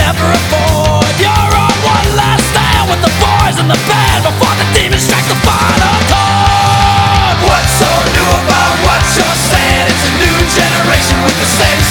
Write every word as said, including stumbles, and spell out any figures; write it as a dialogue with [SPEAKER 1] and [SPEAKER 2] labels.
[SPEAKER 1] never afford. You're on one last stand with the boys and the band before the demons strike the final chord. What's so new about what you're saying? It's a new generation with the same